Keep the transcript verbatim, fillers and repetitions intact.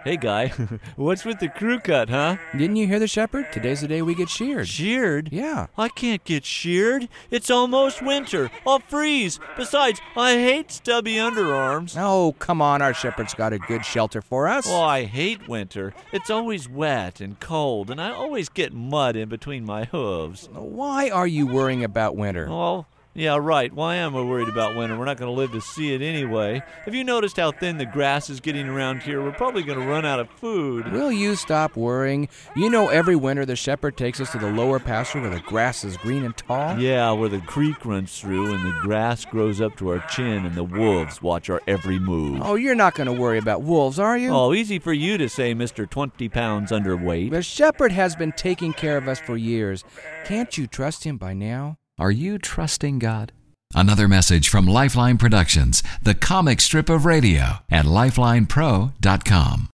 Hey, Guy, what's with the crew cut, huh? Didn't you hear the shepherd? Today's the day we get sheared. Sheared? Yeah. I can't get sheared. It's almost winter. I'll freeze. Besides, I hate stubby underarms. Oh, come on. Our shepherd's got a good shelter for us. Oh, I hate winter. It's always wet and cold, and I always get mud in between my hooves. Why are you worrying about winter? Oh, yeah, right. Why am I worried about winter? We're not going to live to see it anyway. Have you noticed how thin the grass is getting around here? We're probably going to run out of food. Will you stop worrying? You know every winter the shepherd takes us to the lower pasture where the grass is green and tall? Yeah, where the creek runs through and the grass grows up to our chin and the wolves watch our every move. Oh, you're not going to worry about wolves, are you? Oh, easy for you to say, Mister twenty pounds underweight. The shepherd has been taking care of us for years. Can't you trust him by now? Are you trusting God? Another message from Lifeline Productions, the comic strip of radio, at lifeline pro dot com.